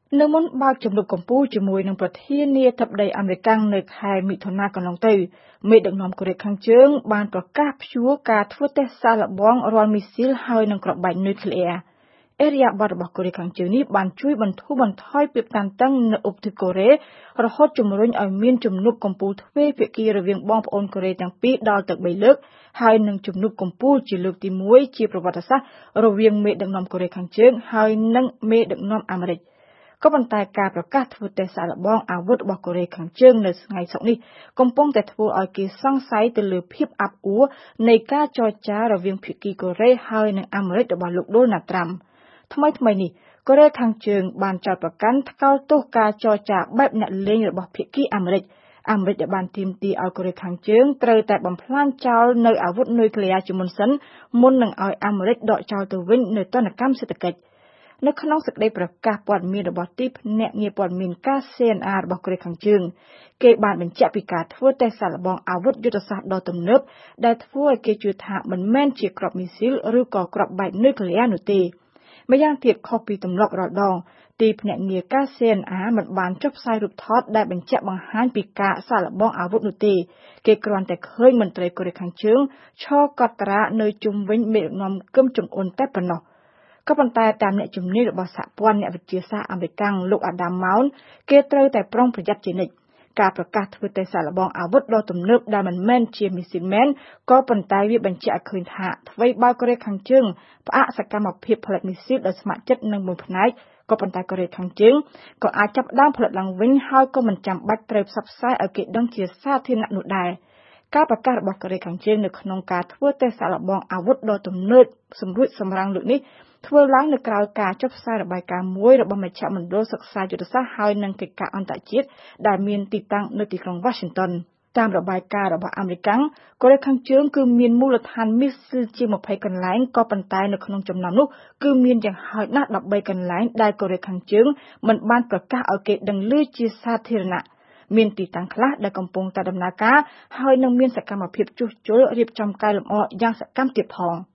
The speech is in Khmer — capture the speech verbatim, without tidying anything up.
នៅមុនបើកជំនួបកម្ពុជាជាមួយនឹងប្រធានាធិបតីអាមេរិកនៅខែមិថុនាកន្លងទៅមេដឹកនាំកូរ៉េខាងជើងបានប្រកាសព្យួរការធ្វើតេស្តសាកល្បងរាល់មីស៊ីលហើយនឹងគ្រាប់បែកនុយក្លេអ៊ែរអេរីយ៉ាប័តរបស់កូរ៉េខាងជើងនេះបានជួយបន្ធូរបន្ថយភាពតានតឹងនៅឧបទ្វីបកូរ៉េរហូតជំរុញឲ្យមានជំនួបកម្ពុជាទ្វេភាគីរវាងបងប្អូនកូរ៉េទាំងពីរដល់ទៅបីលើកហើយនឹងជំនួបកម្ពុជាជាលើកទីមួយជាប្រវត្តិសាស្ត្ររវាងមេដឹកនាំកូរ៉េខាងជើងហើយនឹងមេដឹកនាំអាមេរិកក៏ប៉ុន្តែការប្រកាសធ្វើតេស្តសាកល្បងអាវុធរបស់កូរ៉េខាងជើងនៅថ្ងៃសុក្រនេះកំពុងតែធ្វើឲ្យគេសង្ស័យទៅលើភាពអាប់អួរនៃការចរចារវាងភាគីកូរ៉េហើយនិងអាមេរិករបស់លោកដូណាល់ត្រាំថ្មីថ្មីនេះកូរ៉េខាងជើងបានចោទប្រកាន់ថ្កោលទោសការចរចាបែបអ្នកលេងរបស់ភាគីអាមេរិកអាមេរិកដែលបានទាមទារឲ្យកូរ៉េខាងជើងត្រូវតែបំផ្លាញចោលនៅអាវុធនុយក្លេអ៊ែរជាមុនសិនមុននឹងឲ្យអាមេរិកដកចោលទៅវិញនៅទណ្ឌកម្មសេដ្ឋកិច្ចនៅក្នុងសេចក្តីប្រកាសព័ត៌មានរបស់ទីភ្នាក់ងារព័ត៌មានការ ซี เอ็น อาร์ របស់កូរ៉េខាងជើងគេបានបញ្ជាក់ពីការធ្វើតេស្តសាកល្បងអាវុធយុទ្ធសាស្ត្រដ៏ទំនើបដែលធ្វើឲ្យគេជឿថាមិនមែនជាគ្រាប់មីស៊ីលឬក៏គ្រាប់បែកនុយក្លេអ៊ែរនោះទេម្យ៉ាងទៀតខុសពីទម្លាប់រាល់ដងទីភ្នាក់ងារការ ซี เอ็น อาร์ មិនបានចុះផ្សាយរូបថតដែលបញ្ជាក់បង្ហាញពីការសាកល្បងអាវុធនោះទេគេគ្រាន់តែឃើញមន្ត្រីកូរ៉េខាងជើងឈរកត់ត្រានៅជុំវិញមេដឹកនាំគឹមចុងអ៊ុនតែប៉ុណ្ណោះក៏ប៉ុន្តែតាមអ្នកជំនាញរបស់សហព័ន្ធអ្នកវិទ្យាសាស្ត្រអាមេរិកលោកអាដាមម៉ោនគេត្រូវតែប្រុងប្រយ័ត្នជានិច្ចការប្រកាសធ្វើតេស្តសាកល្បងអាវុធដ៏ទំនើបដែលមិនមែនជាមីស៊ីលមែនក៏ប៉ុន្តែវាបញ្ជាក់ឲ្យឃើញថាអ្វីបើកូរ៉េខាងជើងផ្អាកសកម្មភាពផលិតមីស៊ីលដោយស្ម័គ្រចិត្តនឹងមួយផ្នែកក៏ប៉ុន្តែកូរ៉េខាងជើងក៏អាចចាប់ផ្ដើមផលិតឡើងវិញហើយក៏មិនចាំបាច់ត្រូវផ្សព្វផ្សាយឲ្យគេដឹងជាសាធារណៈនោះដែរការប្រកាសរបស់កូរ៉េខាងជើងនៅក្នុងការធ្វើតេស្តសាកល្បងអាវុធដ៏ទំនើបសម្រួចសម្រាំងលើកនេះធ្វើឡើងនៅក្រៅការចុះផ្សាយរបាយការណ៍មួយរបស់មជ្ឈមណ្ឌលសិក្សាយុទ្ធសាស្ត្រហើយនិងកិច្ចការអន្តរជាតិដែលមានទីតាំងនៅទីក្រុង Washington តាមរបាយការណ៍របស់អាមេរិកកូរ៉េខាងជើងគឺមានមូលដ្ឋានមីស៊ីលជាងยี่สิบកន្លែងក៏ប៉ុន្តែនៅក្នុងចំណោមនោះគឺមានយ៉ាងហោចណាស់13កន្លែងដែលកូរ៉េខាងជើងមិនបានប្រកាសឲ្យគេដឹងឮជាសាធារណៈមានទីតាំងខ្លះដែលកំពុងតែដំណើរការហើយនឹងមានសកម្មភាពជួសជុលរៀបចំកែលម្អយ៉ាងសកម្មទៀតផង